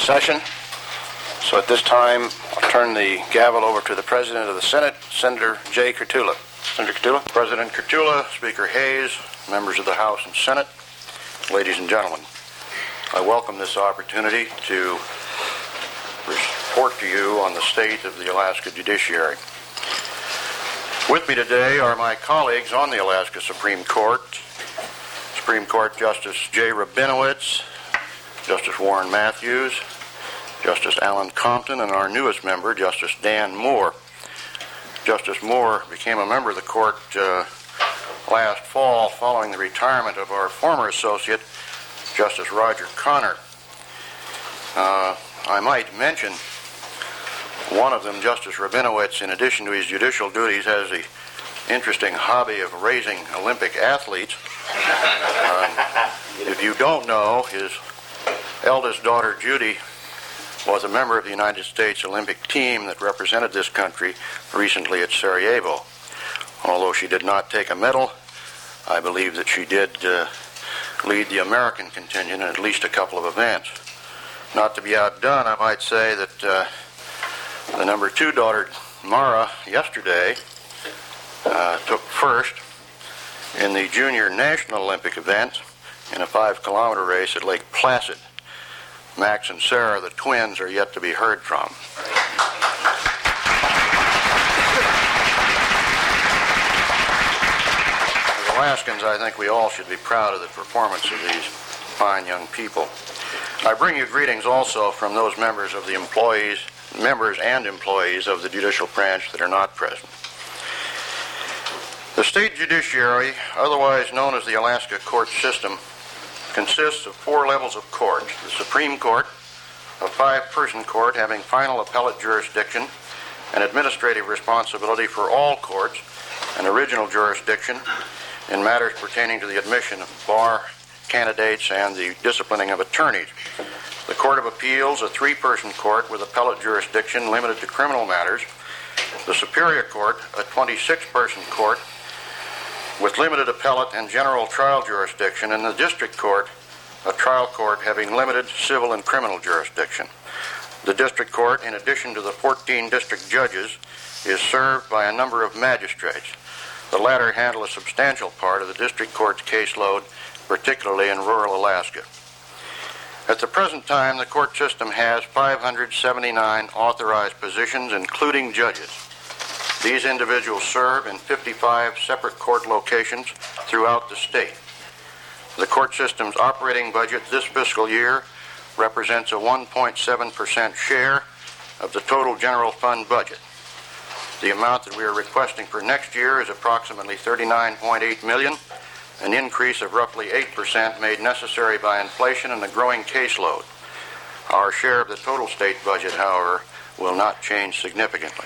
session. So at this time, I'll turn the gavel over to the President of the Senate, Senator Jay Kurtula. Senator Kurtula. President Kurtula, Speaker Hayes, members of the House and Senate, ladies and gentlemen, I welcome this opportunity to report to you on the state of the Alaska judiciary. With me today are my colleagues on the Alaska Supreme Court Justice Jay Rabinowitz, Justice Warren Matthews, Justice Alan Compton, and our newest member, Justice Dan Moore. Justice Moore became a member of the court last fall following the retirement of our former associate, Justice Roger Connor. I might mention one of them, Justice Rabinowitz, in addition to his judicial duties, has the interesting hobby of raising Olympic athletes. If you don't know, his eldest daughter, Judy, was a member of the United States Olympic team that represented this country recently at Sarajevo. Although she did not take a medal, I believe that she did lead the American contingent in at least a couple of events. Not to be outdone, I might say that the number 2 daughter, Mara, yesterday took first in the junior national Olympic event in a 5-kilometer race at Lake Placid. Max and Sarah, the twins, are yet to be heard from. As Alaskans, I think we all should be proud of the performance of these fine young people. I bring you greetings also from those members and employees of the judicial branch that are not present. The state judiciary, otherwise known as the Alaska court system, consists of 4 levels of court: the Supreme Court, a 5-person court having final appellate jurisdiction and administrative responsibility for all courts, and original jurisdiction in matters pertaining to the admission of bar candidates and the disciplining of attorneys. The Court of Appeals, a 3-person court with appellate jurisdiction limited to criminal matters. The Superior Court, a 26-person court with limited appellate and general trial jurisdiction, and the District Court, a trial court having limited civil and criminal jurisdiction. The District Court, in addition to the 14 district judges, is served by a number of magistrates. The latter handle a substantial part of the District Court's caseload, particularly in rural Alaska. At the present time, the court system has 579 authorized positions, including judges. These individuals serve in 55 separate court locations throughout the state. The court system's operating budget this fiscal year represents a 1.7% share of the total general fund budget. The amount that we are requesting for next year is approximately $39.8 million, an increase of roughly 8% made necessary by inflation and the growing caseload. Our share of the total state budget, however, will not change significantly.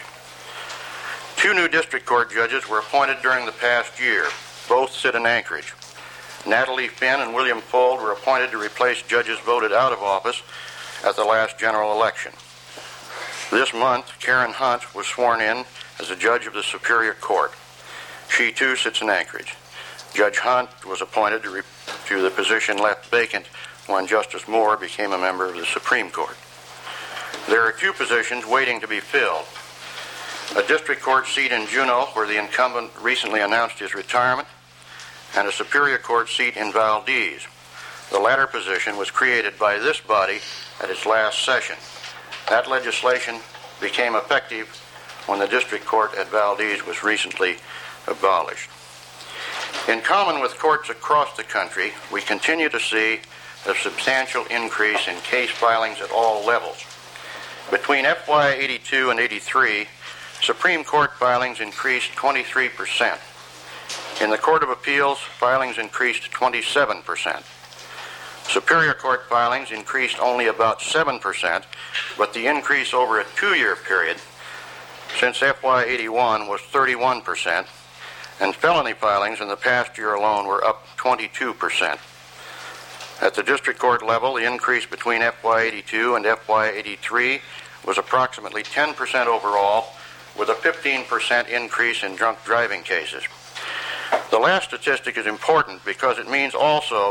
2 new district court judges were appointed during the past year. Both sit in Anchorage. Natalie Finn and William Fold were appointed to replace judges voted out of office at the last general election. This month, Karen Hunt was sworn in as a judge of the Superior Court. She, too, sits in Anchorage. Judge Hunt was appointed to the position left vacant when Justice Moore became a member of the Supreme Court. There are 2 positions waiting to be filled: a district court seat in Juneau, where the incumbent recently announced his retirement, and a Superior Court seat in Valdez. The latter position was created by this body at its last session. That legislation became effective when the district court at Valdez was recently abolished. In common with courts across the country, we continue to see a substantial increase in case filings at all levels. Between FY 82 and 83, Supreme Court filings increased 23%. In the Court of Appeals, filings increased 27%. Superior Court filings increased only about 7%, but the increase over a 2-year period since FY 81 was 31%, and felony filings in the past year alone were up 22%. At the district court level, the increase between FY 82 and FY 83 was approximately 10% overall, with a 15% increase in drunk driving cases. The last statistic is important because it means also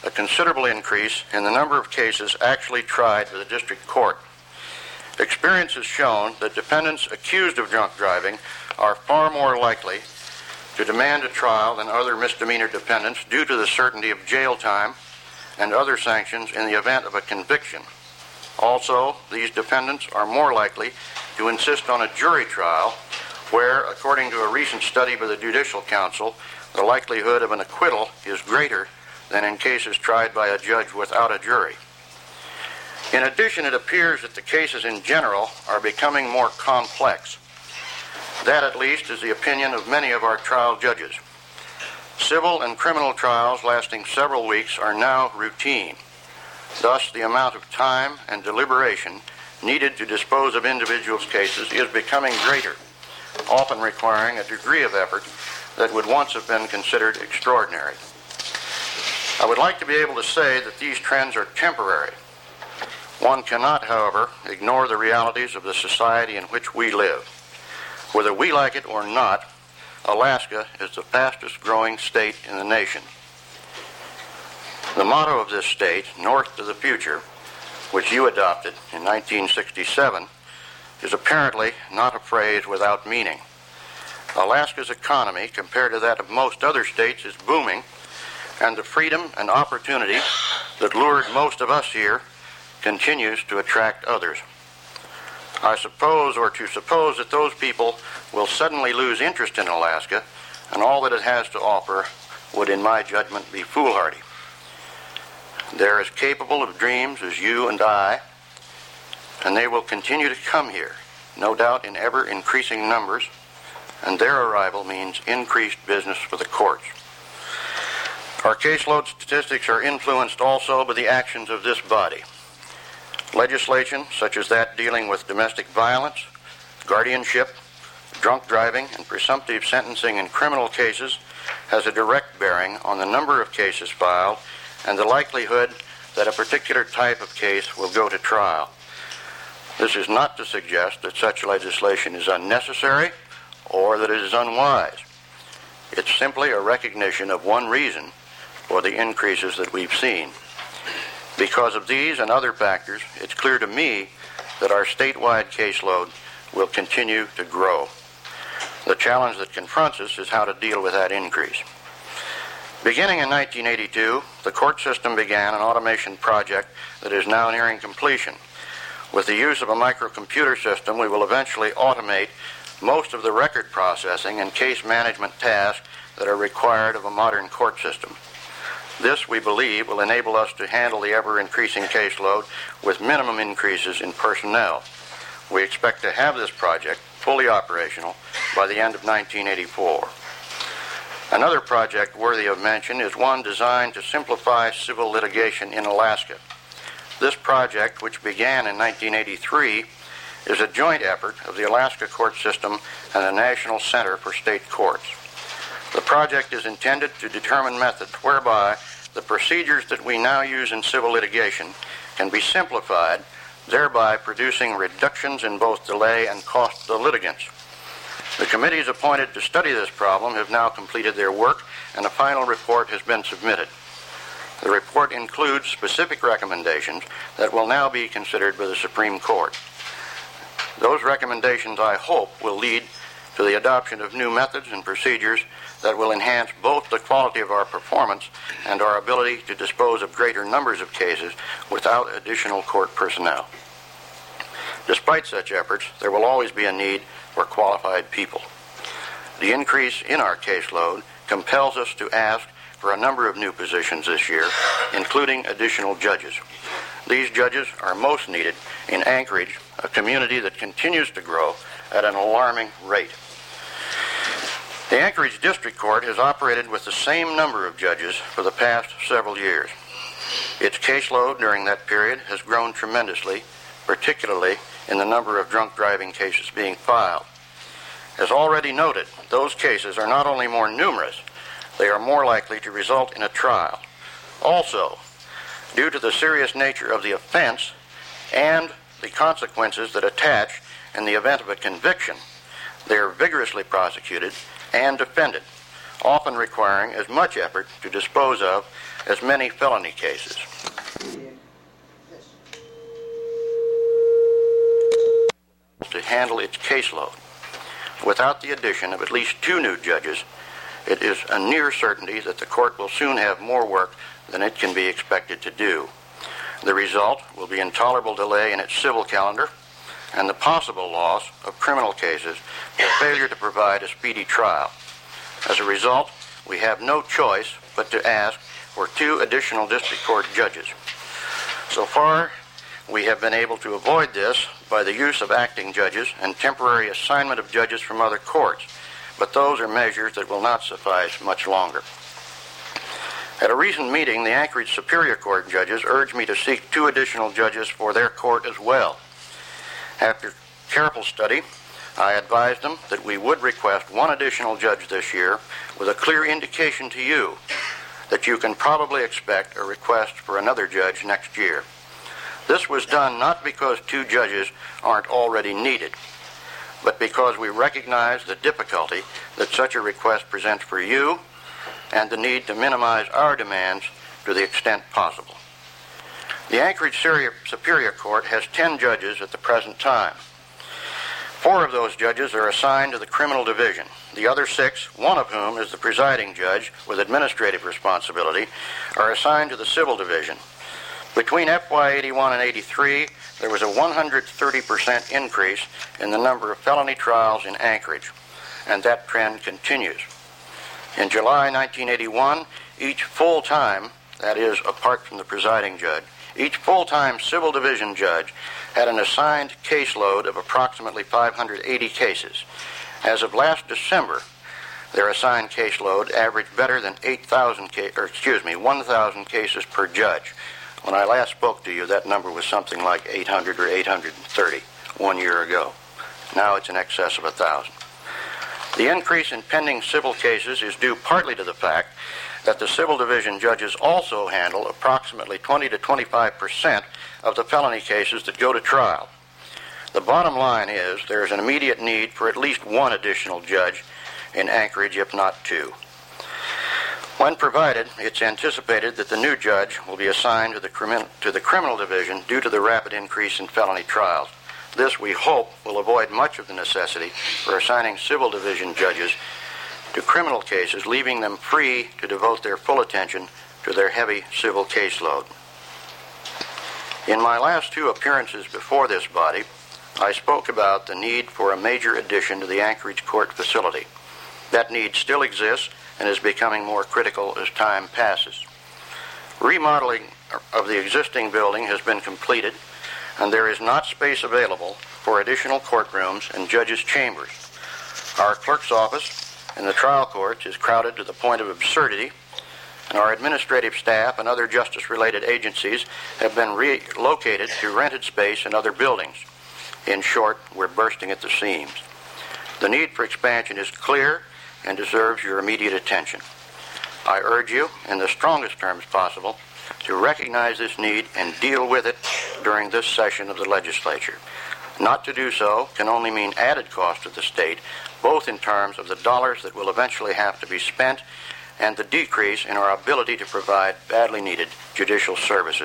a considerable increase in the number of cases actually tried by the district court. Experience has shown that defendants accused of drunk driving are far more likely to demand a trial than other misdemeanor defendants due to the certainty of jail time and other sanctions in the event of a conviction. Also, these defendants are more likely to insist on a jury trial where, according to a recent study by the Judicial Council, the likelihood of an acquittal is greater than in cases tried by a judge without a jury. In addition, it appears that the cases in general are becoming more complex. That, at least, is the opinion of many of our trial judges. Civil and criminal trials lasting several weeks are now routine. Thus, the amount of time and deliberation needed to dispose of individuals' cases is becoming greater, often requiring a degree of effort that would once have been considered extraordinary. I would like to be able to say that these trends are temporary. One cannot, however, ignore the realities of the society in which we live. Whether we like it or not, Alaska is the fastest growing state in the nation. The motto of this state, North to the Future, which you adopted in 1967, is apparently not a phrase without meaning. Alaska's economy, compared to that of most other states, is booming, and the freedom and opportunity that lured most of us here continues to attract others. I suppose, or to suppose, that those people will suddenly lose interest in Alaska, and all that it has to offer would, in my judgment, be foolhardy. They're as capable of dreams as you and I, and they will continue to come here, no doubt in ever-increasing numbers, and their arrival means increased business for the courts. Our caseload statistics are influenced also by the actions of this body. Legislation, such as that dealing with domestic violence, guardianship, drunk driving, and presumptive sentencing in criminal cases, has a direct bearing on the number of cases filed and the likelihood that a particular type of case will go to trial. This is not to suggest that such legislation is unnecessary or that it is unwise. It's simply a recognition of one reason for the increases that we've seen. Because of these and other factors, it's clear to me that our statewide caseload will continue to grow. The challenge that confronts us is how to deal with that increase. Beginning in 1982, the court system began an automation project that is now nearing completion. With the use of a microcomputer system, we will eventually automate most of the record processing and case management tasks that are required of a modern court system. This, we believe, will enable us to handle the ever-increasing caseload with minimum increases in personnel. We expect to have this project fully operational by the end of 1984. Another project worthy of mention is one designed to simplify civil litigation in Alaska. This project, which began in 1983, is a joint effort of the Alaska court system and the National Center for State Courts. The project is intended to determine methods whereby the procedures that we now use in civil litigation can be simplified, thereby producing reductions in both delay and cost to the litigants. The committees appointed to study this problem have now completed their work, and a final report has been submitted. The report includes specific recommendations that will now be considered by the Supreme Court. Those recommendations, I hope, will lead to the adoption of new methods and procedures that will enhance both the quality of our performance and our ability to dispose of greater numbers of cases without additional court personnel. Despite such efforts, there will always be a need for qualified people. The increase in our caseload compels us to ask for a number of new positions this year, including additional judges. These judges are most needed in Anchorage, a community that continues to grow at an alarming rate. The Anchorage District Court has operated with the same number of judges for the past several years. Its caseload during that period has grown tremendously, particularly in the number of drunk driving cases being filed. As already noted, those cases are not only more numerous, they are more likely to result in a trial. Also, due to the serious nature of the offense and the consequences that attach in the event of a conviction, they are vigorously prosecuted and defended, often requiring as much effort to dispose of as many felony cases. To handle its caseload. Without the addition of at least 2 new judges, it is a near certainty that the court will soon have more work than it can be expected to do. The result will be intolerable delay in its civil calendar and the possible loss of criminal cases for failure to provide a speedy trial. As a result, we have no choice but to ask for 2 additional district court judges. So far, we have been able to avoid this by the use of acting judges and temporary assignment of judges from other courts, but those are measures that will not suffice much longer. At a recent meeting, the Anchorage Superior Court judges urged me to seek 2 additional judges for their court as well. After careful study, I advised them that we would request 1 additional judge this year with a clear indication to you that you can probably expect a request for another judge next year. This was done not because 2 judges aren't already needed, but because we recognize the difficulty that such a request presents for you and the need to minimize our demands to the extent possible. The Anchorage Superior Court has 10 judges at the present time. 4 of those judges are assigned to the criminal division. The other 6, one of whom is the presiding judge with administrative responsibility, are assigned to the civil division. Between FY 81 and 83, there was a 130% increase in the number of felony trials in Anchorage, and that trend continues. In July 1981, each full-time, that is, apart from the presiding judge, each full-time civil division judge had an assigned caseload of approximately 580 cases. As of last December, their assigned caseload averaged better than 1,000 cases per judge. When I last spoke to you, that number was something like 800 or 830 1 year ago. Now it's in excess of 1,000. The increase in pending civil cases is due partly to the fact that the civil division judges also handle approximately 20 to 25% of the felony cases that go to trial. The bottom line is there is an immediate need for at least 1 additional judge in Anchorage, if not 2. When provided, it's anticipated that the new judge will be assigned to the criminal division due to the rapid increase in felony trials. This, we hope, will avoid much of the necessity for assigning civil division judges to criminal cases, leaving them free to devote their full attention to their heavy civil caseload. In my last 2 appearances before this body, I spoke about the need for a major addition to the Anchorage court facility. That need still exists and is becoming more critical as time passes. Remodeling of the existing building has been completed, and there is not space available for additional courtrooms and judges' chambers. Our clerk's office in the trial courts is crowded to the point of absurdity, and our administrative staff and other justice-related agencies have been relocated to rented space in other buildings. In short, we're bursting at the seams. The need for expansion is clear and deserves your immediate attention. I urge you, in the strongest terms possible, to recognize this need and deal with it during this session of the legislature. Not to do so can only mean added cost to the state, both in terms of the dollars that will eventually have to be spent and the decrease in our ability to provide badly needed judicial services.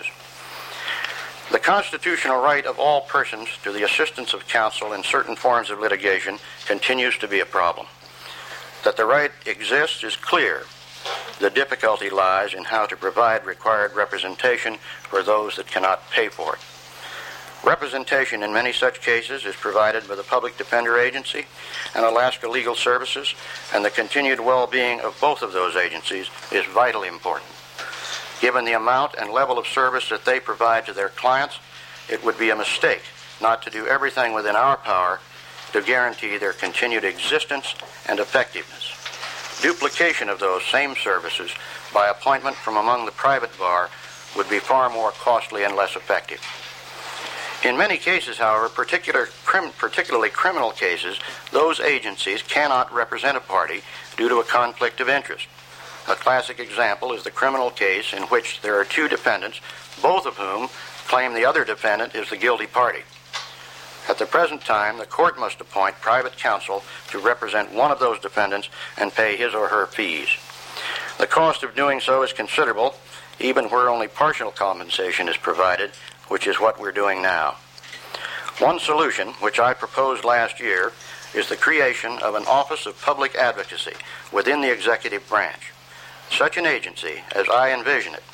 The constitutional right of all persons to the assistance of counsel in certain forms of litigation continues to be a problem. That the right exists is clear. The difficulty lies in how to provide required representation for those that cannot pay for it. Representation in many such cases is provided by the Public Defender Agency and Alaska Legal Services, and the continued well-being of both of those agencies is vitally important. Given the amount and level of service that they provide to their clients, it would be a mistake not to do everything within our power to guarantee their continued existence and effectiveness. Duplication of those same services by appointment from among the private bar would be far more costly and less effective. In many cases, however, particularly criminal cases, those agencies cannot represent a party due to a conflict of interest. A classic example is the criminal case in which there are 2 defendants, both of whom claim the other defendant is the guilty party. At the present time, the court must appoint private counsel to represent one of those defendants and pay his or her fees. The cost of doing so is considerable, even where only partial compensation is provided, which is what we're doing now. One solution, which I proposed last year, is the creation of an Office of Public Advocacy within the executive branch. Such an agency, as I envision it,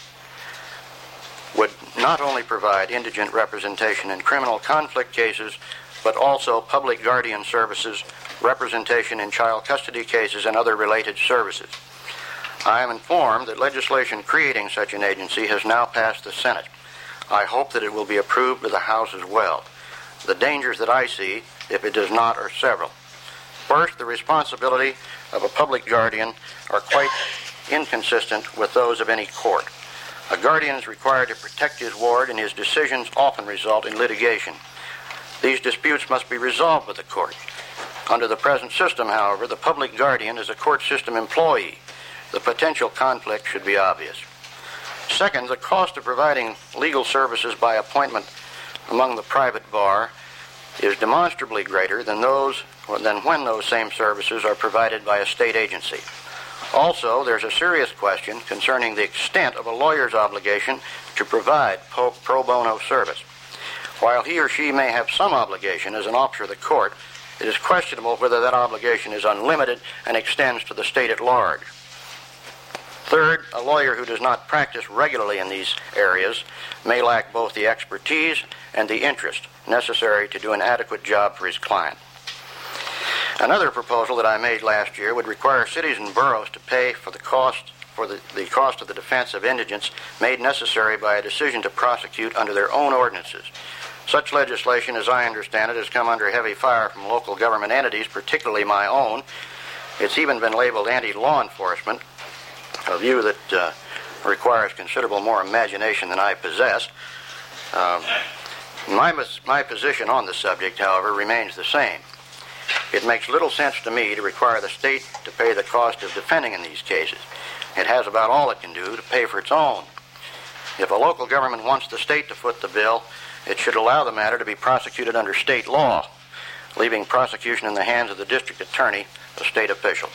would not only provide indigent representation in criminal conflict cases, but also public guardian services, representation in child custody cases, and other related services. I am informed that legislation creating such an agency has now passed the Senate. I hope that it will be approved by the House as well. The dangers that I see, if it does not, are several. First, the responsibility of a public guardian are quite inconsistent with those of any court. A guardian is required to protect his ward, and his decisions often result in litigation. These disputes must be resolved with the court. Under the present system, however, the public guardian is a court system employee. The potential conflict should be obvious. Second, the cost of providing legal services by appointment among the private bar is demonstrably greater than when those same services are provided by a state agency. Also, there's a serious question concerning the extent of a lawyer's obligation to provide pro bono service. While he or she may have some obligation as an officer of the court, it is questionable whether that obligation is unlimited and extends to the state at large. Third, a lawyer who does not practice regularly in these areas may lack both the expertise and the interest necessary to do an adequate job for his client. Another proposal that I made last year would require cities and boroughs to pay for the cost of the defense of indigents made necessary by a decision to prosecute under their own ordinances. Such legislation, as I understand it, has come under heavy fire from local government entities, particularly my own. It's even been labeled anti-law enforcement, a view that requires considerable more imagination than I possess. My position on the subject, however, remains the same. It makes little sense to me to require the state to pay the cost of defending in these cases. It has about all it can do to pay for its own. If a local government wants the state to foot the bill, it should allow the matter to be prosecuted under state law, leaving prosecution in the hands of the district attorney, a state official.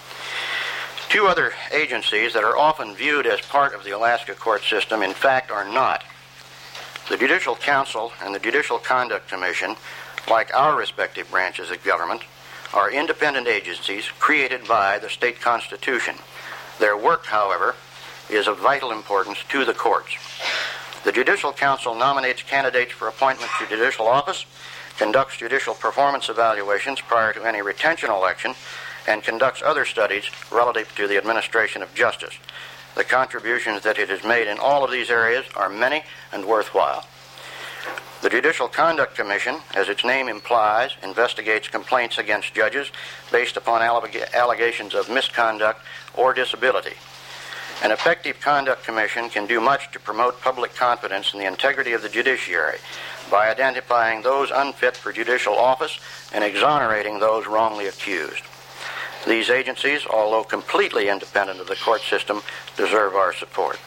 Two other agencies that are often viewed as part of the Alaska court system, in fact, are not. The Judicial Council and the Judicial Conduct Commission, like our respective branches of government, are independent agencies created by the state constitution. Their work, however, is of vital importance to the courts. The Judicial Council nominates candidates for appointment to judicial office, conducts judicial performance evaluations prior to any retention election, and conducts other studies relative to the administration of justice. The contributions that it has made in all of these areas are many and worthwhile. The Judicial Conduct Commission, as its name implies, investigates complaints against judges based upon allegations of misconduct or disability. An effective conduct commission can do much to promote public confidence in the integrity of the judiciary by identifying those unfit for judicial office and exonerating those wrongly accused. These agencies, although completely independent of the court system, deserve our support.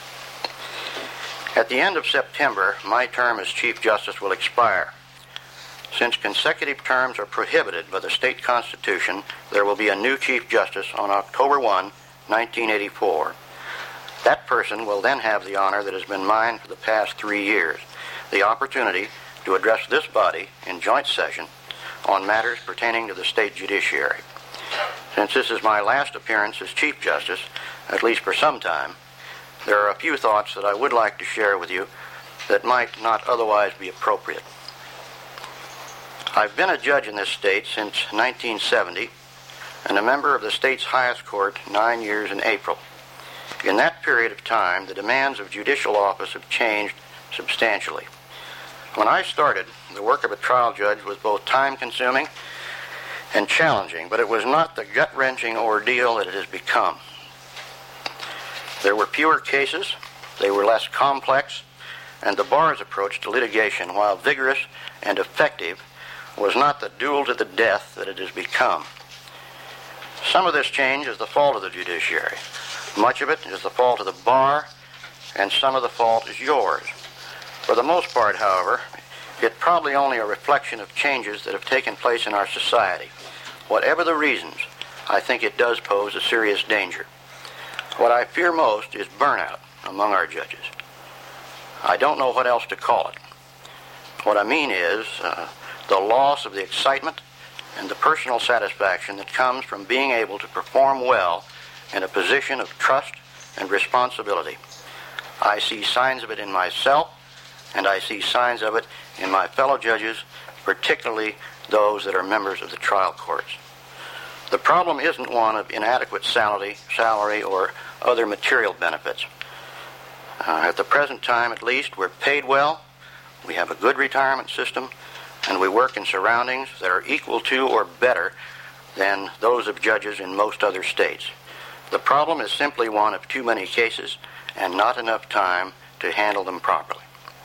At the end of September, my term as Chief Justice will expire. Since consecutive terms are prohibited by the state constitution, there will be a new Chief Justice on October 1, 1984. That person will then have the honor that has been mine for the past 3 years, the opportunity to address this body in joint session on matters pertaining to the state judiciary. Since this is my last appearance as Chief Justice, at least for some time, there are a few thoughts that I would like to share with you that might not otherwise be appropriate. I've been a judge in this state since 1970 and a member of the state's highest court 9 years in April. In that period of time, the demands of judicial office have changed substantially. When I started, the work of a trial judge was both time-consuming and challenging, but it was not the gut-wrenching ordeal that it has become. There were fewer cases, they were less complex, and the bar's approach to litigation, while vigorous and effective, was not the duel to the death that it has become. Some of this change is the fault of the judiciary. Much of it is the fault of the bar, and some of the fault is yours. For the most part, however, it's probably only a reflection of changes that have taken place in our society. Whatever the reasons, I think it does pose a serious danger. What I fear most is burnout, among our judges. I don't know what else to call it. What I mean is the loss of the excitement and the personal satisfaction that comes from being able to perform well in a position of trust and responsibility. I see signs of it in myself, and I see signs of it in my fellow judges, particularly those that are members of the trial courts. The problem isn't one of inadequate salary or other material benefits. At the present time, at least, we're paid well, we have a good retirement system, and we work in surroundings that are equal to or better than those of judges in most other states. The problem is simply one of too many cases and not enough time to handle them properly.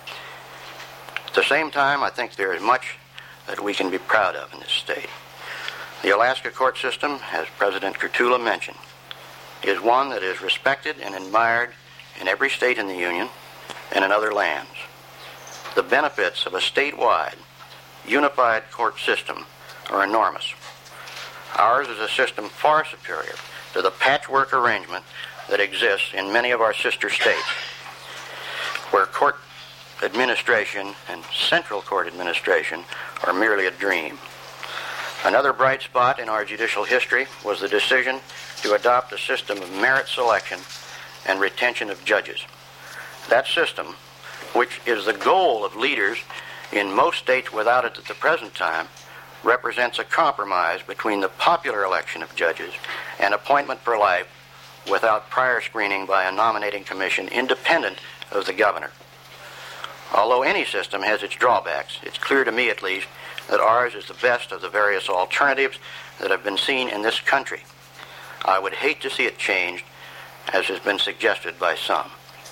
At the same time, I think there is much that we can be proud of in this state. The Alaska court system, as President Kurtula mentioned, is one that is respected and admired in every state in the Union and in other lands. The benefits of a statewide, unified court system are enormous. Ours is a system far superior to the patchwork arrangement that exists in many of our sister states, where court administration and central court administration are merely a dream. Another bright spot in our judicial history was the decision to adopt a system of merit selection and retention of judges. That system, which is the goal of leaders in most states without it at the present time, represents a compromise between the popular election of judges and appointment for life without prior screening by a nominating commission independent of the governor. Although any system has its drawbacks, it's clear to me at least that ours is the best of the various alternatives that have been seen in this country. I would hate to see it changed, as has been suggested by some.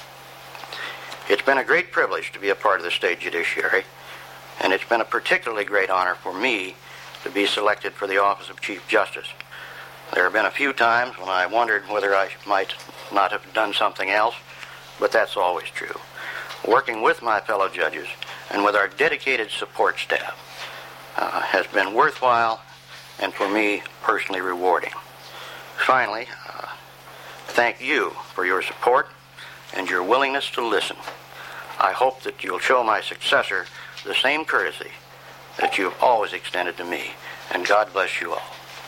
It's been a great privilege to be a part of the state judiciary, and it's been a particularly great honor for me to be selected for the office of Chief Justice. There have been a few times when I wondered whether I might not have done something else, but that's always true. Working with my fellow judges and with our dedicated support staff has been worthwhile and for me personally rewarding. Finally, thank you for your support and your willingness to listen. I hope that you'll show my successor the same courtesy that you've always extended to me, and God bless you all.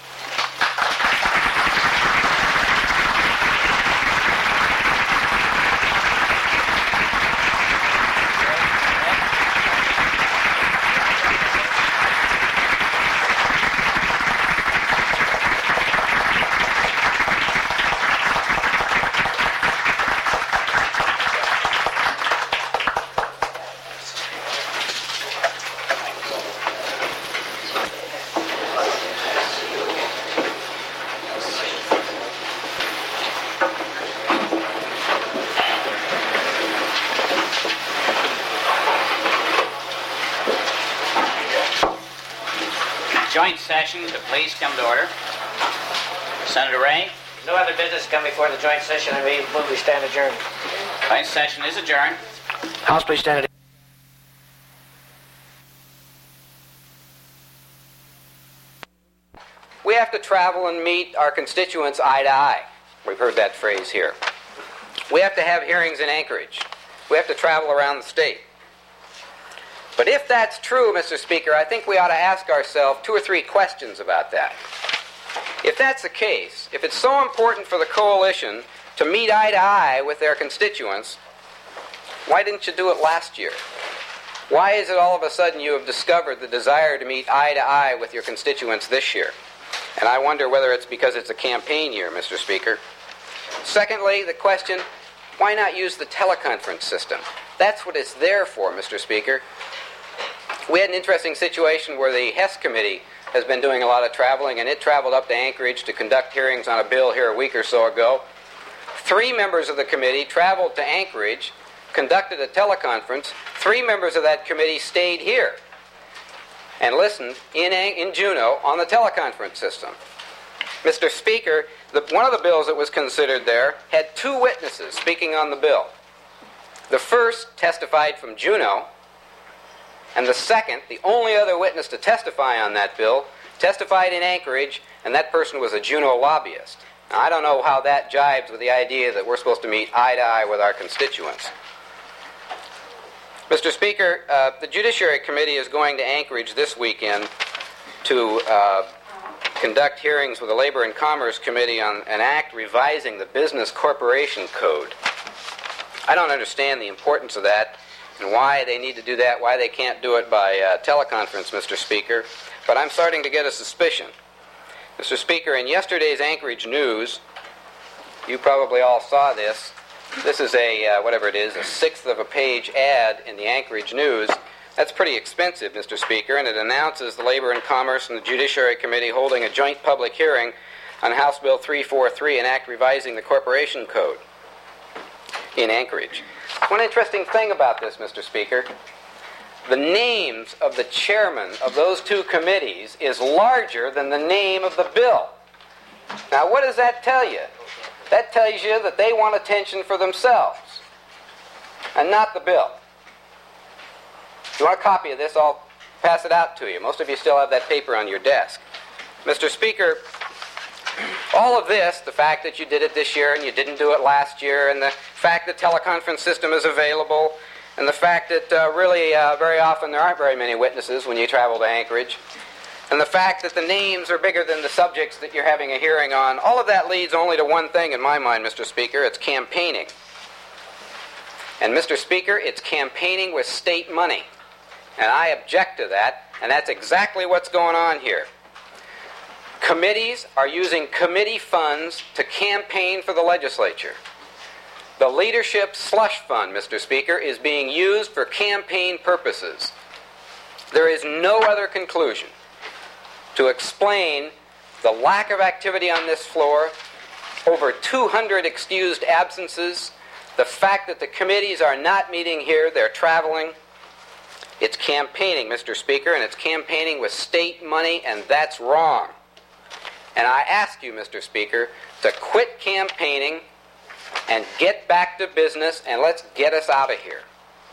Joint session to please come to order. Senator Ray. No other business come before the joint session. I move we stand adjourned. Joint session is adjourned. House, please stand adjourned. We have to travel and meet our constituents eye to eye. We've heard that phrase here. We have to have hearings in Anchorage. We have to travel around the state. But if that's true, Mr. Speaker, I think we ought to ask ourselves 2 or 3 questions about that. If that's the case, if it's so important for the coalition to meet eye to eye with their constituents, why didn't you do it last year? Why is it all of a sudden you have discovered the desire to meet eye to eye with your constituents this year? And I wonder whether it's because it's a campaign year, Mr. Speaker. Secondly, the question, why not use the teleconference system? That's what it's there for, Mr. Speaker. We had an interesting situation where the Hess Committee has been doing a lot of traveling, and it traveled up to Anchorage to conduct hearings on a bill here a week or so ago. 3 members of the committee traveled to Anchorage, conducted a teleconference. 3 members of that committee stayed here and listened in Juneau on the teleconference system. Mr. Speaker, one of the bills that was considered there had 2 witnesses speaking on the bill. The first testified from Juneau, and the second, the only other witness to testify on that bill, testified in Anchorage, and that person was a Juneau lobbyist. Now, I don't know how that jives with the idea that we're supposed to meet eye to eye with our constituents. Mr. Speaker, the Judiciary Committee is going to Anchorage this weekend to conduct hearings with the Labor and Commerce Committee on an act revising the Business Corporation Code. I don't understand the importance of that and why they need to do that, why they can't do it by teleconference, Mr. Speaker, but I'm starting to get a suspicion. Mr. Speaker, in yesterday's Anchorage News, you probably all saw this. This is a, whatever it is, a sixth of a page ad in the Anchorage News. That's pretty expensive, Mr. Speaker, and it announces the Labor and Commerce and the Judiciary Committee holding a joint public hearing on House Bill 343, an act revising the Corporation Code in Anchorage. One interesting thing about this, Mr. Speaker, the names of the chairmen of those two committees is larger than the name of the bill. Now, what does that tell you? That tells you that they want attention for themselves and not the bill. If you want a copy of this, I'll pass it out to you. Most of you still have that paper on your desk. Mr. Speaker, all of this, the fact that you did it this year and you didn't do it last year, and the fact that teleconference system is available, and the fact that really very often there aren't very many witnesses when you travel to Anchorage, and the fact that the names are bigger than the subjects that you're having a hearing on, all of that leads only to one thing in my mind, Mr. Speaker. It's campaigning. And, Mr. Speaker, it's campaigning with state money. And I object to that, and that's exactly what's going on here. Committees are using committee funds to campaign for the legislature. The Leadership Slush Fund, Mr. Speaker, is being used for campaign purposes. There is no other conclusion to explain the lack of activity on this floor, over 200 excused absences, the fact that the committees are not meeting here, they're traveling. It's campaigning, Mr. Speaker, and it's campaigning with state money, and that's wrong. And I ask you, Mr. Speaker, to quit campaigning and get back to business, and let's get us out of here.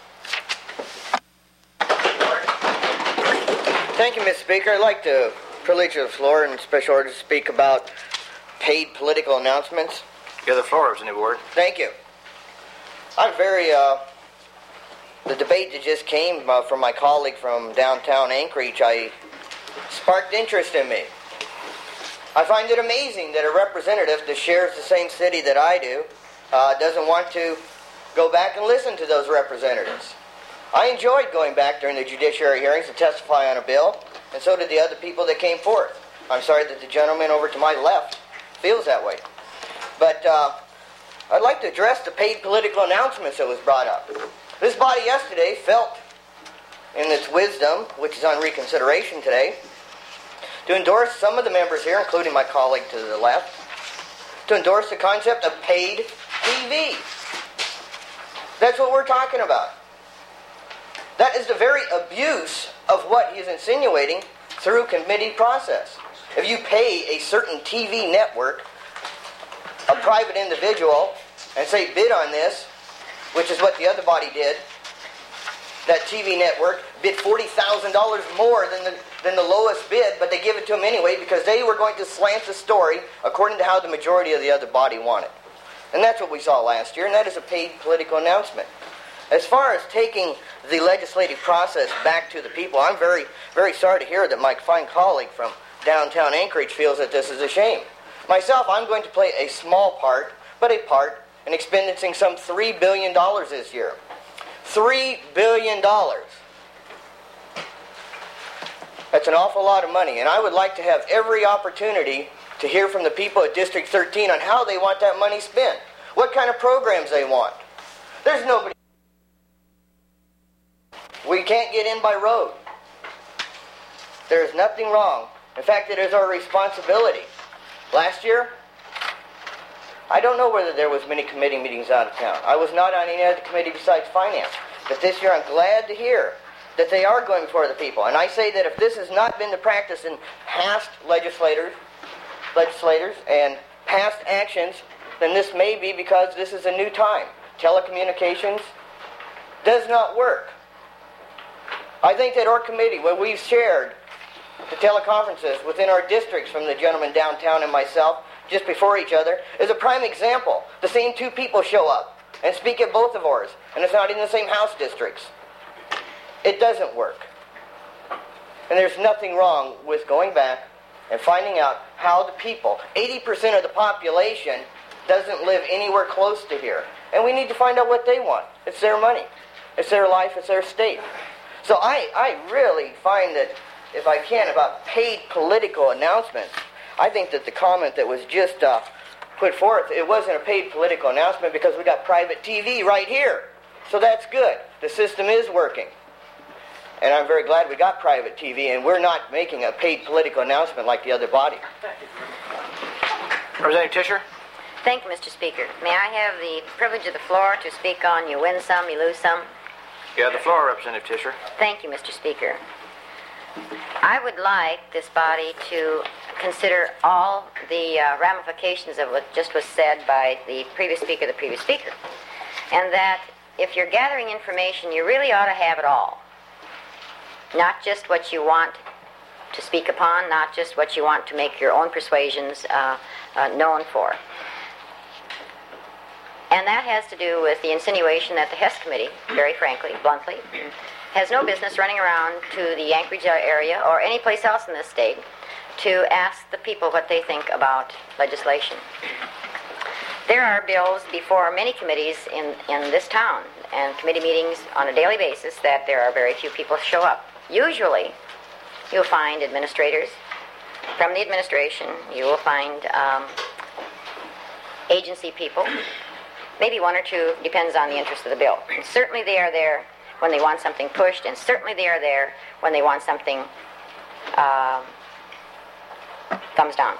Thank you, Mr. Speaker. I'd like to privilege the floor in special order to speak about paid political announcements. You have the floor, Representative Ward. Thank you. I'm very, the debate that just came from my colleague from downtown Anchorage, sparked interest in me. I find it amazing that a representative that shares the same city that I do doesn't want to go back and listen to those representatives. I enjoyed going back during the judiciary hearings to testify on a bill, and so did the other people that came forth. I'm sorry that the gentleman over to my left feels that way. But I'd like to address the paid political announcements that was brought up. This body yesterday felt, in its wisdom, which is on reconsideration today, to endorse some of the members here, including my colleague to the left, to endorse the concept of paid TV. That's what we're talking about. That is the very abuse of what he is insinuating through committee process. If you pay a certain TV network, a private individual, and say bid on this, which is what the other body did, that TV network bid $40,000 more than the lowest bid, but they give it to them anyway because they were going to slant the story according to how the majority of the other body wanted. And that's what we saw last year, and that is a paid political announcement. As far as taking the legislative process back to the people, I'm very, very sorry to hear that my fine colleague from downtown Anchorage feels that this is a shame. Myself, I'm going to play a small part, but a part in expending some $3 billion this year. $3 billion. That's an awful lot of money, and I would like to have every opportunity to hear from the people at District 13 on how they want that money spent, what kind of programs they want. There's nobody. We can't get in by road. There is nothing wrong. In fact, it is our responsibility. Last year, I don't know whether there was many committee meetings out of town. I was not on any other committee besides finance. But this year I'm glad to hear that they are going for the people. And I say that if this has not been the practice in past legislators and past actions, then this may be because this is a new time. Telecommunications does not work. I think that our committee, when we've shared the teleconferences within our districts from the gentleman downtown and myself, just before each other, is a prime example. The same two people show up and speak at both of ours, and it's not in the same House districts. It doesn't work. And there's nothing wrong with going back and finding out how the people, 80% of the population, doesn't live anywhere close to here. And we need to find out what they want. It's their money. It's their life. It's their state. So I really find that, if I can, about paid political announcements, I think that the comment that was just put forth, it wasn't a paid political announcement because we got private TV right here. So that's good. The system is working. And I'm very glad we got private TV, and we're not making a paid political announcement like the other body. Representative Tischer? Thank you, Mr. Speaker. May I have the privilege of the floor to speak on you win some, you lose some? You have the floor, Representative Tischer. Thank you, Mr. Speaker. I would like this body to consider all the ramifications of what just was said by the previous speaker, and that if you're gathering information, you really ought to have it all. Not just what you want to speak upon, not just what you want to make your own persuasions known for. And that has to do with the insinuation that the Hess Committee, very frankly, bluntly, has no business running around to the Anchorage area or any place else in this state to ask the people what they think about legislation. There are bills before many committees in this town and committee meetings on a daily basis that there are very few people show up. Usually, you'll find administrators from the administration. You will find agency people, maybe one or two, depends on the interest of the bill. Certainly they are there when they want something pushed, and certainly they are there when they want something thumbs down.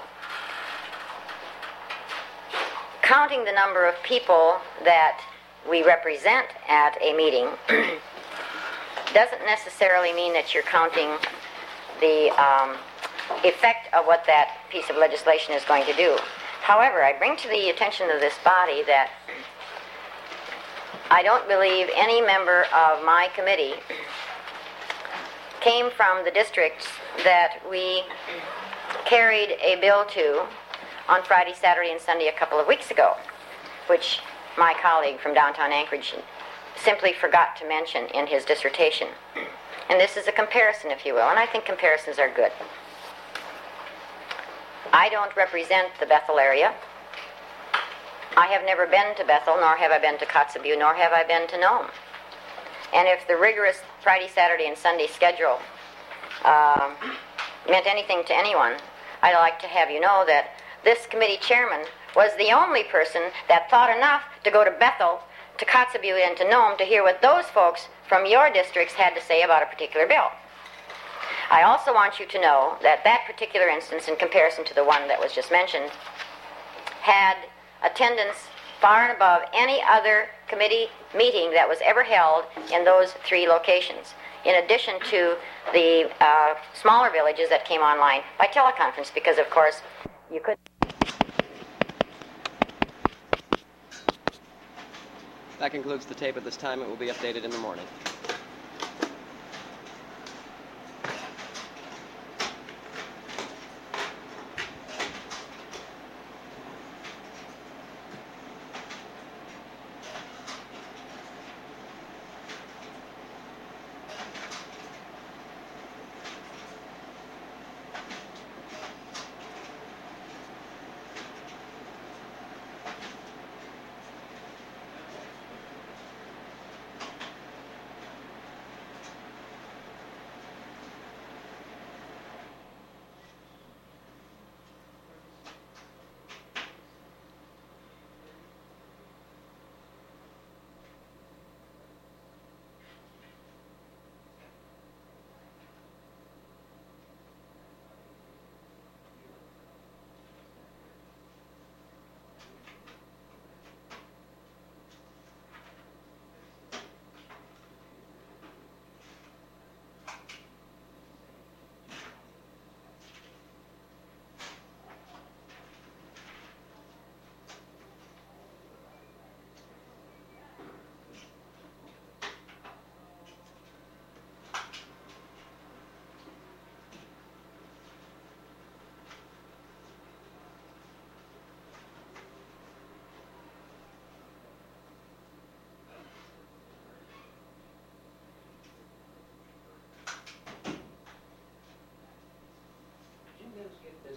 Counting the number of people that we represent at a meeting doesn't necessarily mean that you're counting the effect of what that piece of legislation is going to do. However, I bring to the attention of this body that I don't believe any member of my committee came from the districts that we carried a bill to on Friday, Saturday, and Sunday a couple of weeks ago, which my colleague from downtown Anchorage simply forgot to mention in his dissertation. And this is a comparison, if you will, and I think comparisons are good. I don't represent the Bethel area. I have never been to Bethel, nor have I been to Kotzebue, nor have I been to Nome. And if the rigorous Friday, Saturday, and Sunday schedule meant anything to anyone, I'd like to have you know that this committee chairman was the only person that thought enough to go to Bethel, to Kotzebue, and to Nome to hear what those folks from your districts had to say about a particular bill. I also want you to know that that particular instance, in comparison to the one that was just mentioned, had attendance far and above any other committee meeting that was ever held in those three locations, in addition to the smaller villages that came online by teleconference, because, of course, you could... That concludes the tape at this time. It will be updated in the morning.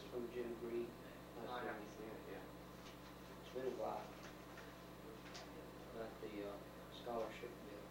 from Jim Green. No, I haven't seen it yet. It's been a while. Not the scholarship bill.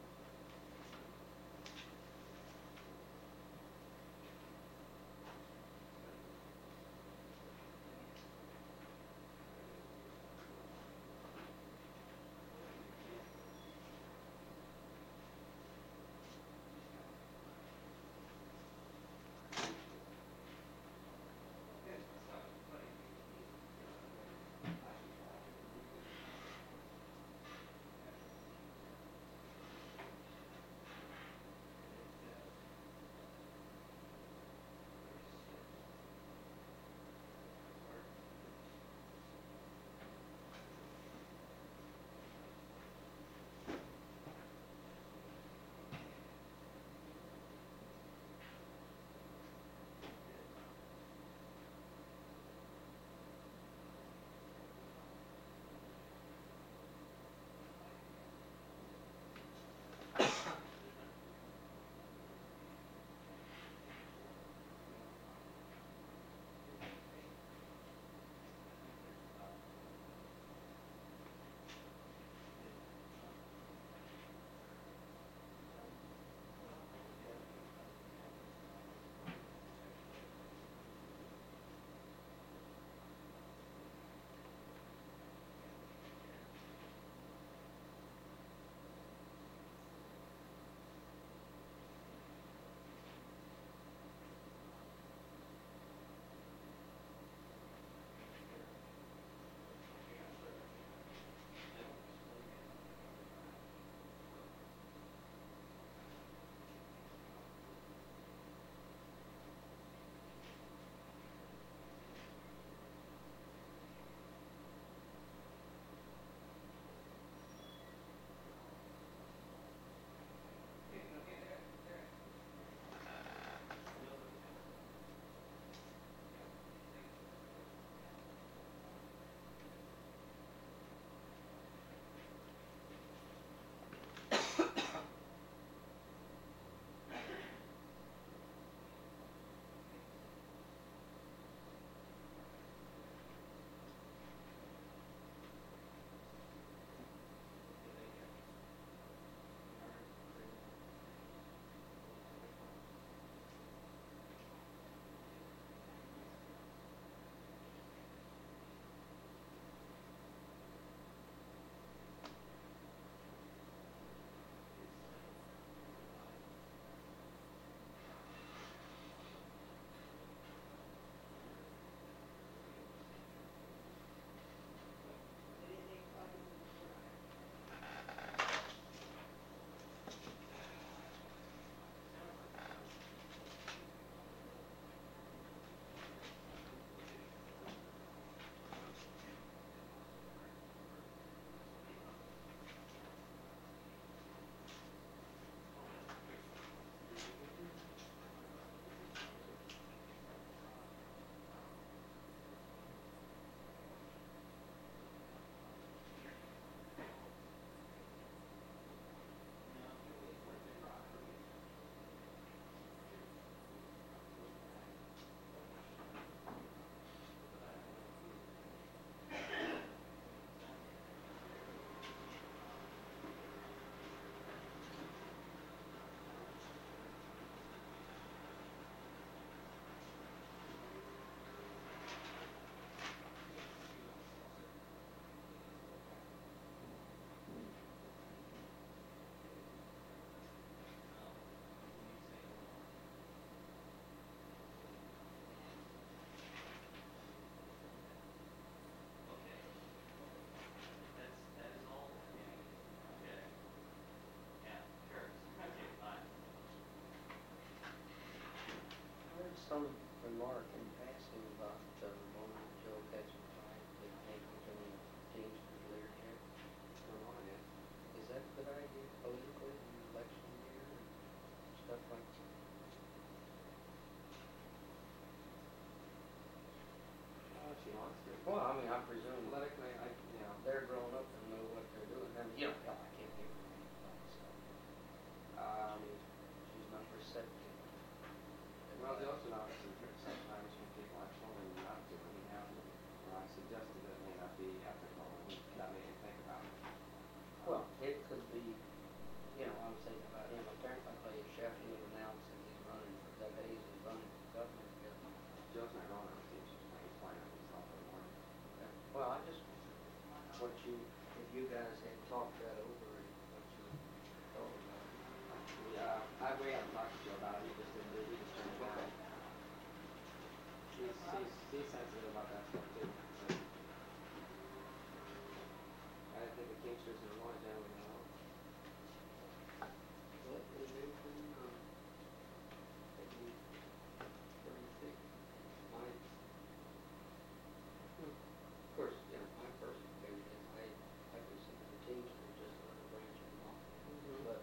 Some remark in passing about the moment Joe Kaczmarek that came from James Lear here. Is that a good idea politically in the election year and stuff like that? She wants to. Well, I mean, I presume Politically, they're grown up and know what they're doing. I mean, hell, I can't think of anything, so. She's not receptive. well, the also not sometimes when people actually not to suggested that it may not be ethical, and that made him think about it. Well, it could be, I was thinking about him, apparently Sheffield announced that he's running for, that Hayes is running for governor again. Joe's not going on the stage tonight. He's flying out himself in the morning. Okay. Well, I just, if you guys had talked that over and what you thought about it. We haven't talked to Joe about it. He just didn't do it. He just turned it down. He's sensitive about that stuff too. I didn't think the Teamsters in Illinois generally know. But they've been pretty thick. Of course, my personal opinion is I consider the Teamsters just another branch of the law. But,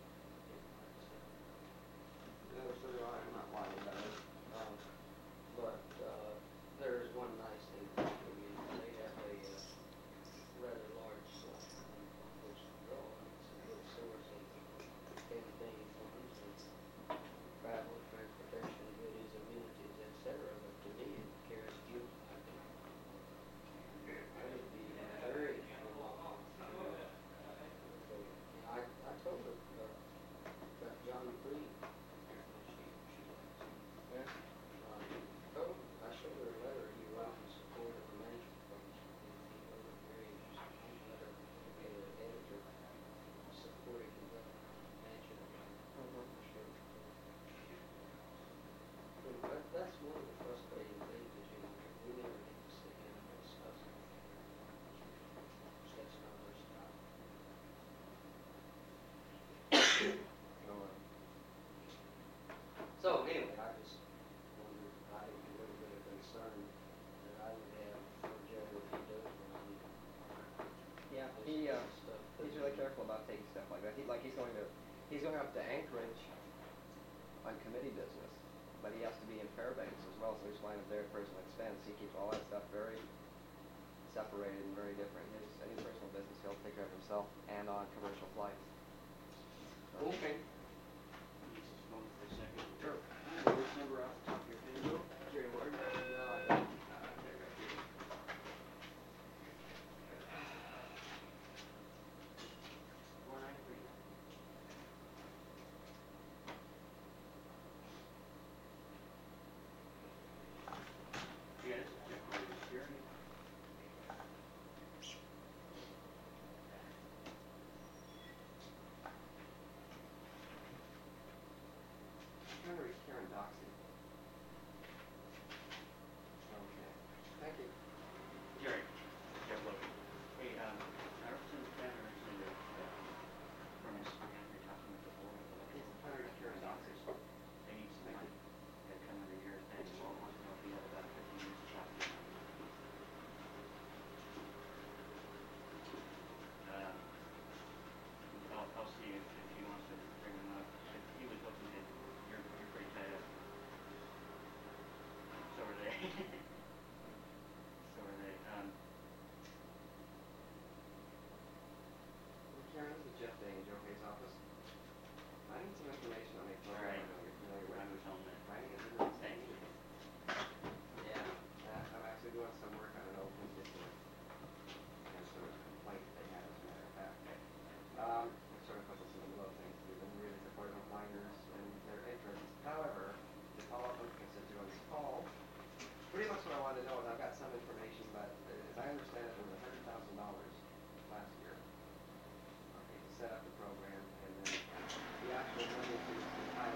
So do I. I'm not lying about it. But there is one nice thing about it. I mean, they have a rather large source on which to draw. It's a good source of campaign funds and travel, transportation, goodies, amenities, etc. But to me, it carries fuel. I would be very involved. I told her about John Green. I showed her a letter he wrote in support of the management function. He wrote a very interesting letter to the editor supporting the management. That's one of the frustrating things is, we never get to sit down and discuss it. That's not our style. So anyway, I just wondered, I have a little bit of concern that I would have for Joe if he does run. Yeah, he's really careful about taking stuff like that. He's going up to Anchorage on committee business, but he has to be in Fairbanks as well, so he's flying up there at personal expense. He keeps all that stuff very separated and very different. Any personal business he'll take care of himself and on commercial flights. Okay. Sure. Which number off the top of your head, Joe? Jerry Ward? Yes, Jeff, I'm trying to reach Karen Doxey. Okay. Thank you. Jerry, Jeff Logan. Hey, I represent the family originally from Mr. Henry talking with the board of Yes, I'm trying to reach Karen Doxey. They need some money. They come every year. They wants to know if he had about 15 years of shopping. I'll see if he wants to bring him up. He was hoping that you're pretty tied up. So are they. So are they. Karen, this is Jeff Day in Joe Hayes' office. I need some information on a program All right. I know you're familiar with. I was on that. Writing is a real Thank thing. you. Yeah. I'm actually doing some work on an old constituent. And sort of complaint they had, as a matter of fact. Sort of puts us in the middle of things. We've been really supportive of minors and their interests. However, to follow up on the constituents' call, pretty much what I wanted to know is I've got some information, but as I understand it, there was $100,000 last year. Okay, to set up the program, and then the actual money to Title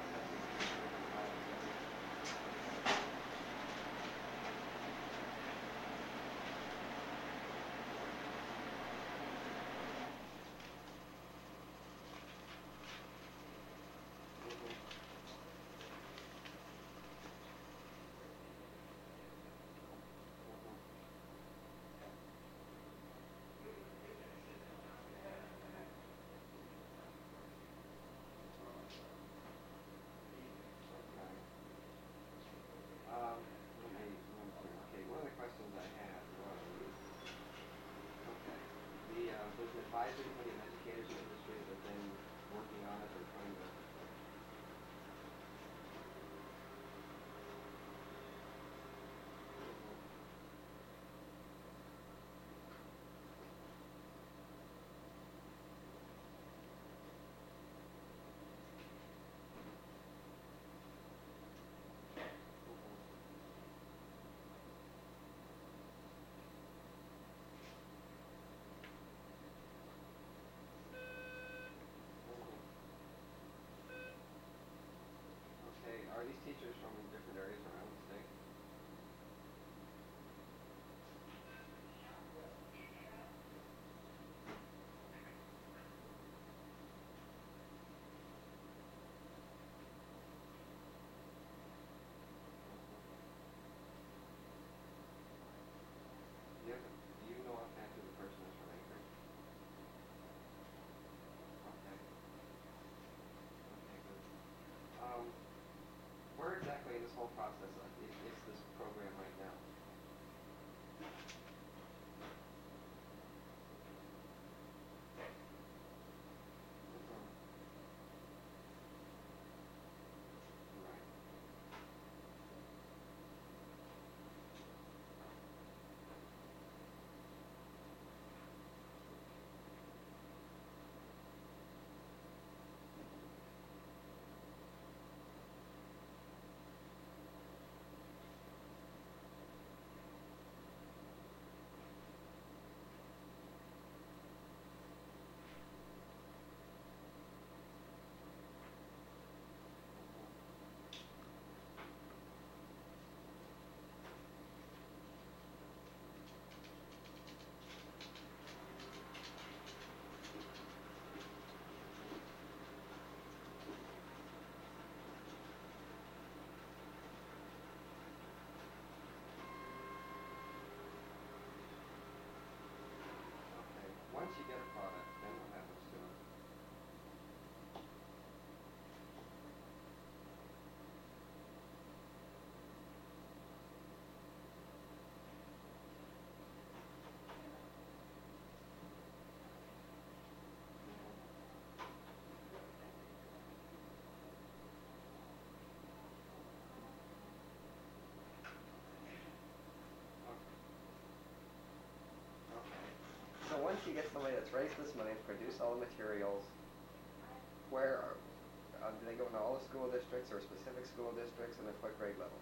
get somebody that's raised this money to produce all the materials. Where do they go into all the school districts or specific school districts, and at what grade levels?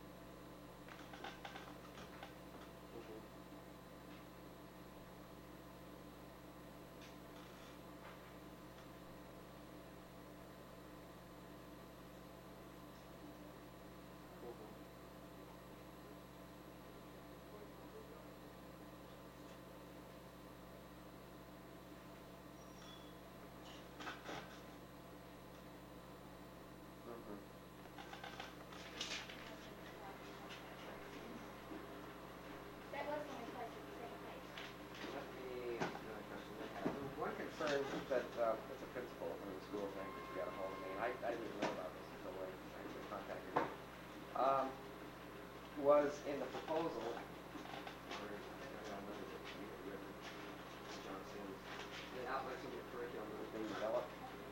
That was the only place at the second page. Let me ask another question. One concern that it's a principal in the school thing that you got a hold of me, and I didn't even know about this until I actually contacted you. Was in the proposal, or the outlines of the curriculum that was being developed.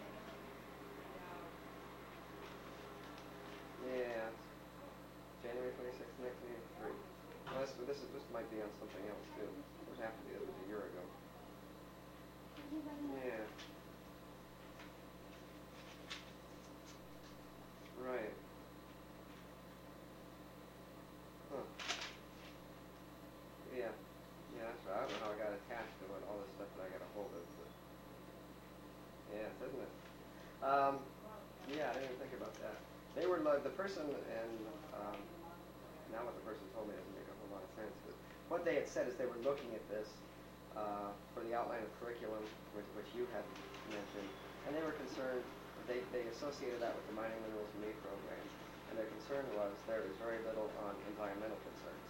Yeah, January 26th, 1983. Well, this might be on something else too. It would have to be. It was a year ago. Yeah. Right. Huh. Yeah. Yeah, that's right. I don't know how I got attached to it, all this stuff that I got a hold of. But yeah, isn't it? Yeah, I didn't even think about that. They were the person, and now what the person told me doesn't make a whole lot of sense. But what they had said is they were looking at this for the outline of curriculum, which you had mentioned, and they were concerned. They associated that with the Mining Minerals and Meat program, and their concern was there is very little on environmental concerns.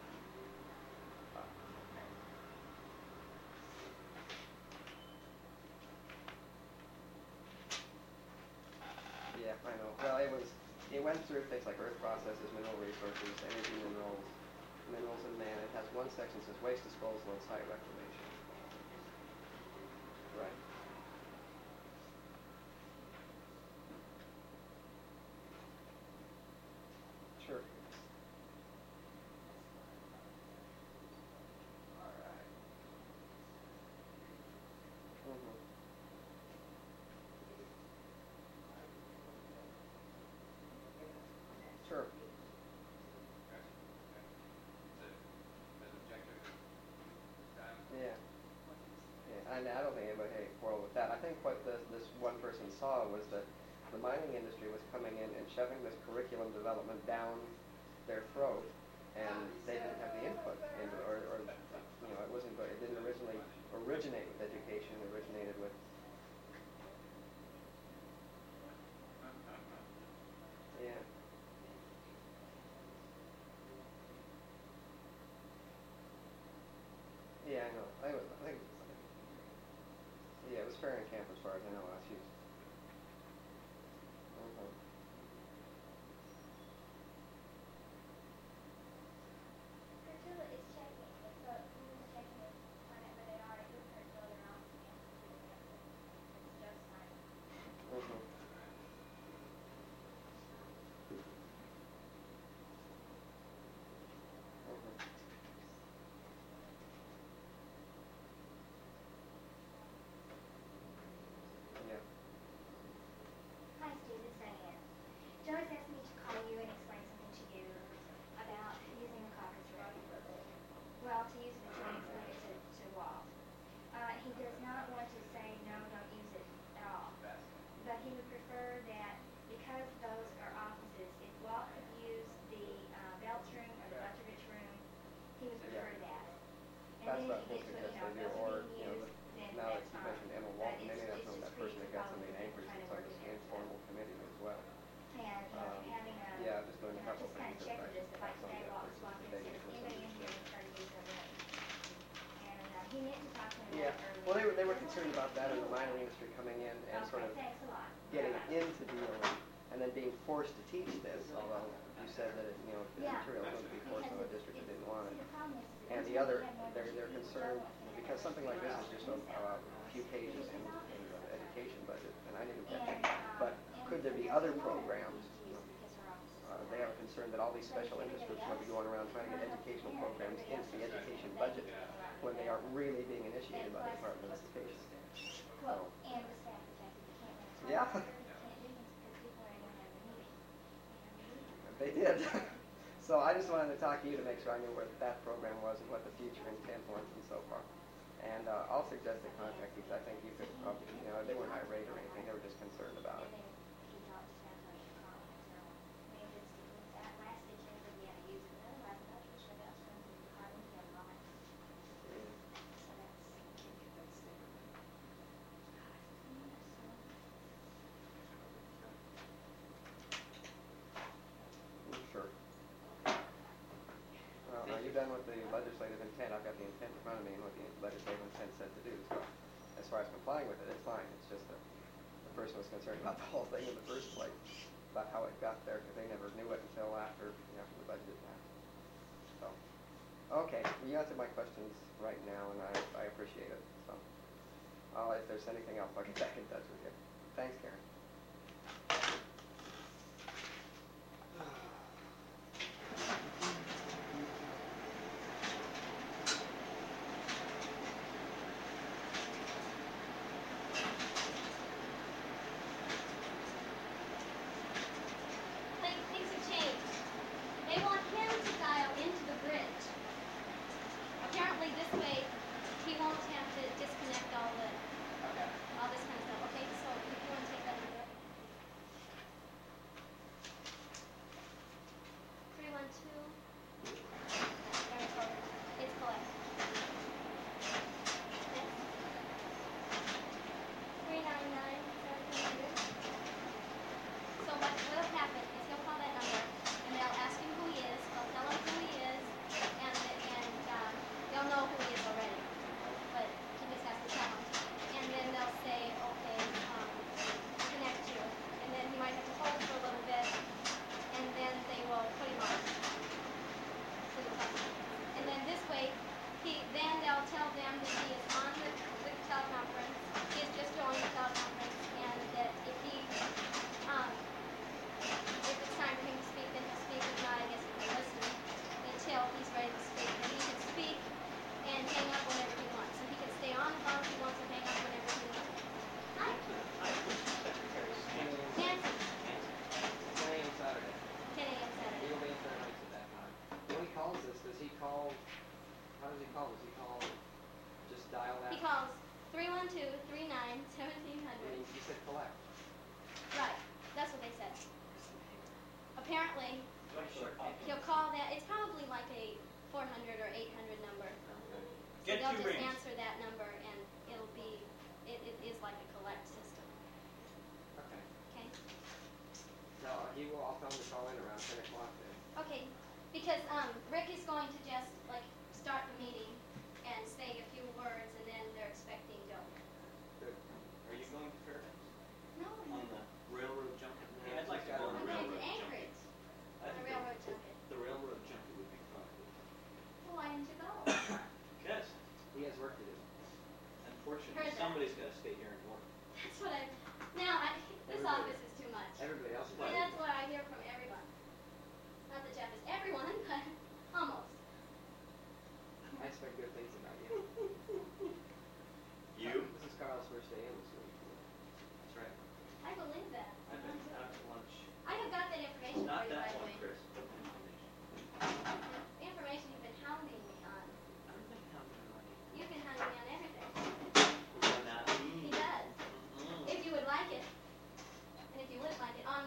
Yeah, I know. Well, it went through things like earth processes, mineral resources, energy minerals, minerals and man. It has one section that says waste disposal and site reclamation. Right. Sure. All right. Mm-hmm. Sure. Yeah. Yeah, and I don't think anybody had a quarrel with that. I think what this one person saw was that the mining industry was coming in and shoving this curriculum development down their throat, and they didn't have the input into it, or you know, it didn't originally originate with education. It originated with yeah. Yeah, I know. I think yeah, it was fair in camp as far as I know. She was. Uh-huh. Fertila is checking. So he was checking it, find out where they are. If it's Fertila, they're not it's just fine. Uh-huh. Uh-huh. Yeah. Hi, Steve. It's Diane. Joey's asked me to call you and explain something to you about using the caucus ring. Well, to use it to include it to Walt. He does not want to say, no, don't use it at all. But he would prefer that, because those are offices, if Walt could use the Belts room or the Butteridge room, he would prefer that. And That's then what if he I'm gets, thinking those or, are being used, then now that that's you fine. mentioned Emma But Walton, maybe that's it's that just person that gets on the probably Anchorage, trying to it's like work this it out. informal committee as well. And having a, Yeah, I'm just doing a couple just kind things of that check I with this, should if like pass on today to that Walt was person walking today. and says, anybody in here is trying to use their room. And he meant to talk to him Yeah, earlier. well, they were concerned about that in the mining industry coming in and sort of Okay, thanks a lot. getting into dealing and then being forced to teach this, although you said that, the material was going to be forced on the district that didn't want it. And the other, they're concerned, because something like this is just a few pages in the education budget, and I didn't get it. But could there be other programs they have a concern that all these special interest groups might be going around trying to get educational programs into the education budget when they aren't really being initiated by the Department of Education. So, yeah. They did. So I just wanted to talk to you to make sure I knew what that program was and what the future intent was and so far. And I'll suggest a contract because I think you could probably, they weren't irate or anything. They were just concerned about it. Sure. Well, now you're done with the legislative intent. I've got the intent in front of me and what the legislative intent said to do. So as far as complying with it, it's fine. It's just that the person was concerned about the whole thing in the first place, about how it got there, because they never knew it until after the budget passed. So, okay, you answered my questions right now, and I appreciate it. So, if there's anything else, I'll get back in touch with you. Thanks, Karen. Things have changed. They want him to dial into the bridge. Apparently this way he won't have to disconnect all this kind of stuff. Okay, so if you want to take that number. 312. It's collect. 399. So what will happen is he'll call that number, and they'll ask him who he is. They'll tell him who he is, and they'll know who he is already. But he just has to tell them. And then they'll say, okay, connect you. And then he might have to hold for a little bit, and then they will put him on to the phone. And then this way, then they'll tell them that he is on the teleconference. He has just joined the teleconference, and that if it's time for him to speak, then he'll speak. If not, I guess he can listen until he's ready to speak. And he can speak and hang up whenever he wants. And he can stay on the phone if he wants to hang up whenever he wants. Hi. Nancy. 10 a.m. Saturday. 10 a.m. Saturday. He'll be in for nights at that time. When he calls this, does he call? How does he call? Does he call? Just dial that. He calls 312-39-1700. You said collect. Right. That's what they said. Apparently, he'll call that. It's probably like a 400 or 800 number. So Get they'll two just rings. answer that number, and it'll be. It is like a collect system. Okay. Okay. So I'll tell him to call in around 10 o'clock then. Okay. Because Rick is going to just like start the meeting and say a few words, and then they're expecting Joe. Good. Are you going to Fairbanks? No, On the railroad junket? Yeah, I'd like to go on I'm the going to railroad junket. Anchorage I on a think railroad junket. The railroad junket would be fun. Well, why didn't you go? Because, He has work to do. unfortunately, Heard that. somebody's got to stay here and work. That's what I. Now, this office is too much. Everybody else is And that's what I hear from everyone. Not that Jeff is everyone, but almost. I expect good things about you. You? This is Carl's first day in this week. That's right. I believe that. I've been out to lunch. I have got that information Not for you, by that the one, way. Chris. The information you've been hounding me on. I don't think how many money. You've been hounding me on everything. Well, not He me. does. Mm-mm. If you would like it, and if you would like it, on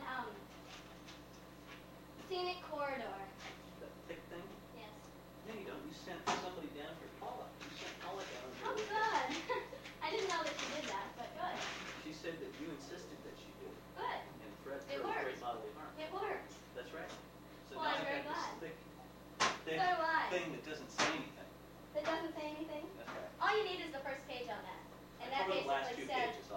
Scenic Corridor. That thick thing? Yes. No, you don't. You sent somebody down for Paula. You sent Paula down Oh, here. good. I didn't know that you did that, but good. She said that you insisted that she did. Good. And Fred It drove great worked. bodily harm. It worked. That's right. So Well, now I'm I've very got glad. this thick So do I. thing that doesn't say anything. It doesn't say anything. That's right. All you need is the first page on that. And I that wrote the last basically two said, pages.